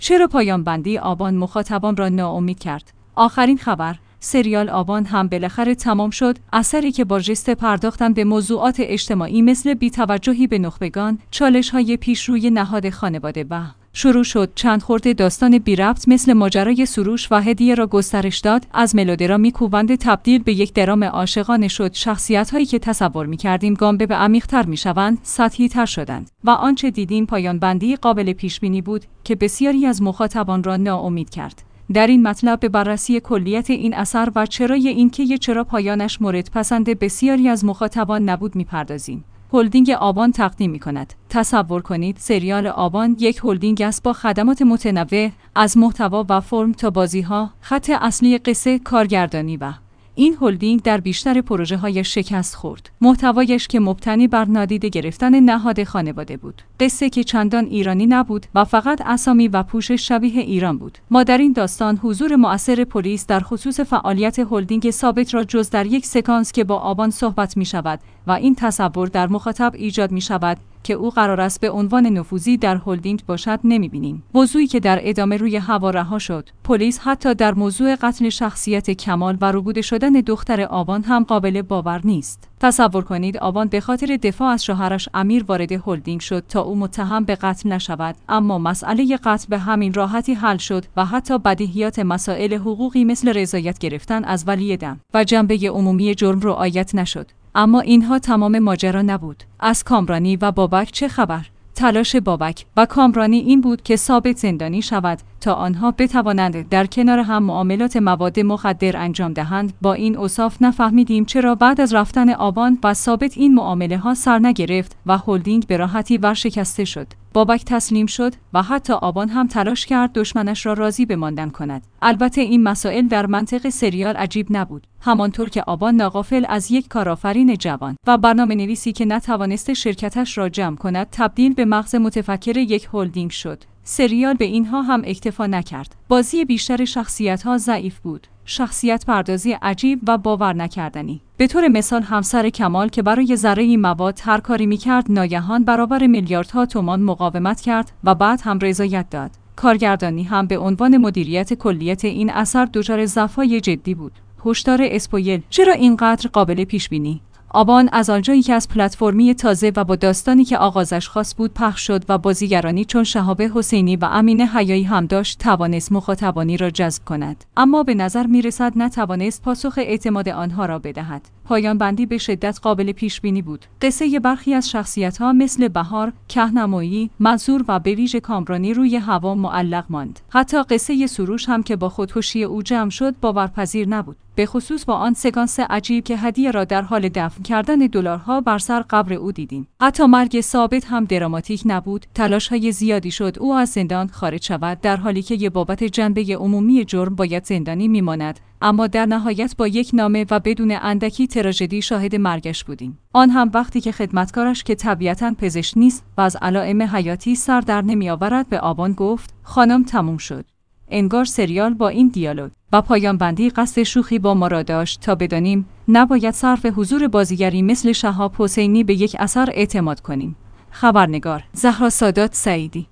چرا پایان بندی آبان مخاطبان را ناامید کرد؟ آخرین خبر، سریال آبان هم بالاخره تمام شد. اثری که با ژست پرداختن به موضوعات اجتماعی مثل بی‌توجهی به نخبگان، چالش‌های پیشروی نهاد خانواده و شروع شد چند خورده داستان بی ربط مثل ماجرای سروش و هدیه را گسترش داد. از ملودرامی کوبنده تبدیل به یک درام عاشقانه شد. شخصیت‌هایی که تصور می‌کردیم گام به عمیق‌تر می‌شوند، سطحی‌تر شدند و آنچه دیدیم پایان بندی قابل پیش‌بینی بود که بسیاری از مخاطبان را ناامید کرد. در این مطلب به بررسی کلیت این اثر و چرا پایانش مورد پسند بسیاری از مخاطبان نبود می‌پردازیم. هلدینگ آبان تقدیم می‌کند. تصور کنید سریال آبان یک هلدینگ است با خدمات متنوع از محتوا و فرم تا بازی‌ها، خط اصلی قصه، کارگردانی و این هلدینگ در بیشتر پروژه‌های شکست خورد. محتوایش که مبتنی بر نادیده گرفتن نهاد خانواده بود. قصه که چندان ایرانی نبود و فقط اسامی و پوشش شبیه ایران بود. ما در این داستان حضور مؤثر پلیس در خصوص فعالیت هلدینگ ثابت را جز در یک سکانس که با آبان صحبت می‌شود و این تصور در مخاطب ایجاد می‌شود که او قرار است به عنوان نفوذی در هلدینگ باشد نمی‌بینیم. موضوعی که در ادامه روی هوا رها شد. پلیس حتی در موضوع قتل شخصیت کمال و ربوده شدن دختر آبان هم قابل باور نیست. تصور کنید آبان به خاطر دفاع از شوهرش امیر وارد هلدینگ شد تا او متهم به قتل نشود، اما مسئله قتل به همین راحتی حل شد و حتی بدیهیات مسائل حقوقی مثل رضایت گرفتن از ولی دم و جنبه عمومی جرم رعایت نشد. اما اینها تمام ماجرا نبود. از کامرانی و بابک چه خبر؟ تلاش بابک و کامرانی این بود که ثابت زندانی شود تا آنها بتوانند در کنار هم معاملات مواد مخدر انجام دهند. با این اوصاف نفهمیدیم چرا بعد از رفتن آبان و ثابت این معامله ها سر نگرفت و هلدینگ به راحتی ورشکسته شد. بابک تسلیم شد و حتی آبان هم تلاش کرد دشمنش را راضی به ماندن کند. البته این مسائل در منطق سریال عجیب نبود. همانطور که آبان ناغافل از یک کارآفرین جوان و برنامه‌نویسی که نتوانسته شرکتش را جمع کند تبدیل به مغز متفکر یک هلدینگ شد. سریال به اینها هم اکتفا نکرد. بازی بیشتر شخصیت‌ها ضعیف بود. شخصیت پردازی عجیب و باور نکردنی. به طور مثال همسر کمال که برای ذره مواد هر کاری می‌کرد ناگهان برابر میلیاردها تومان مقاومت کرد و بعد هم رضایت داد. کارگردانی هم به عنوان مدیریت کلیت این اثر دچار ضعف‌های جدی بود. هشدار اسپویل، چرا اینقدر قابل پیش‌بینی؟ آبان از آنجایی که از پلتفرمی تازه و با داستانی که آغازش خاص بود پخش شد و بازیگرانی چون شهاب حسینی و امین حیایی هم داشت توانست مخاطبانی را جذب کند، اما به نظر می‌رسد نتوانست پاسخ اعتماد آنها را بدهد. پایان بندی به شدت قابل پیش بینی بود. قصه برخی از شخصیت‌ها مثل بهار، کهنمایی، منصور و به ویژه کامرانی روی هوا معلق ماند. حتی قصه سروش هم که با خودکشی او جمع شد باورپذیر نبود. به خصوص با آن سکانس عجیب که هدیه را در حال دفن کردن دلارها بر سر قبر او دیدیم. حتی مرگ ثابت هم دراماتیک نبود. تلاش‌های زیادی شد او از زندان خارج شود در حالی که بابت جنبه عمومی جرم باید زندانی میماند، اما در نهایت با یک نامه و بدون اندکی تراژدی شاهد مرگش بودیم. آن هم وقتی که خدمتکارش که طبیعتاً پزشک نیست و از علائم حیاتی سر در نمیآورد به آبان گفت خانم تموم شد. انگار سریال با این دیالوگ و پایان بندی قصد شوخی با ما را داشت تا بدانیم نباید صرف حضور بازیگری مثل شهاب حسینی به یک اثر اعتماد کنیم. خبرنگار زهرا سادات سعیدی.